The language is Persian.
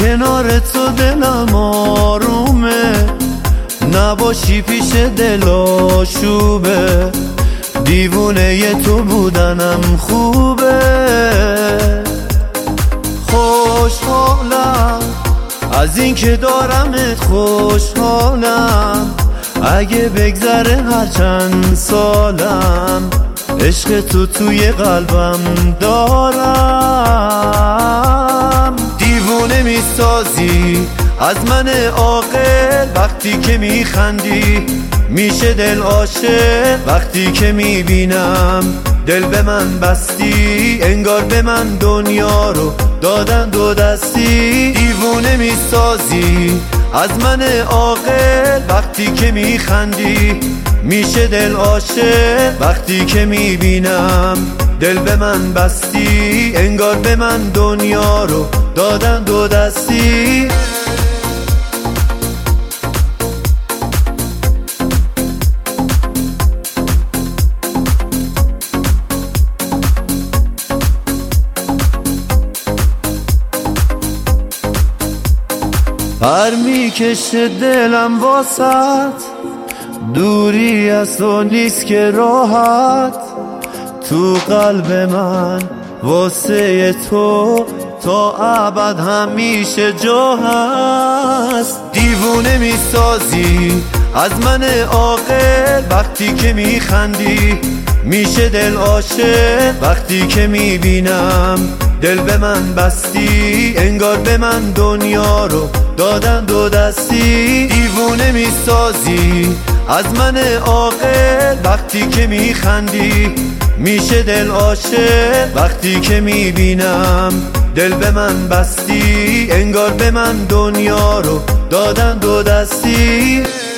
کنار تو دلم آرومه، نباشی پیش دل آشوبه، دیوونه تو بودنم خوبه. خوشحالم از این که دارمت، خوشحالم اگه بگذره هر چند سالم، عشق تو توی قلبم دارم. دیوونه میسازی از من عاقل وقتی که میخندی، میشه دل عاشق وقتی که میبینم. دل به من بستی، انگار به من دنیا رو دادن دو دستی. دیوونه میسازی از من عاقل وقتی که میخندی، میشه دل عاشق وقتی که میبینم. دل به من بستی، انگار به من دنیا رو دادن دو دستی. پر میکشه دلم واسط، دوری از تو نیست که راحت. تو قلب من واسه تو تا ابد همیشه جا هست. دیوونه میسازی از من عاقل وقتی که میخندی، میشه دل عاشق وقتی که میبینم. دل به من بستی، انگار به من دنیا رو دادن دو دستی. دیوونه میسازی از من عاقل وقتی که میخندی، میشه دل عاشق وقتی که میبینم. دل به من بستی، انگار به من دنیا رو دادن دو دستی.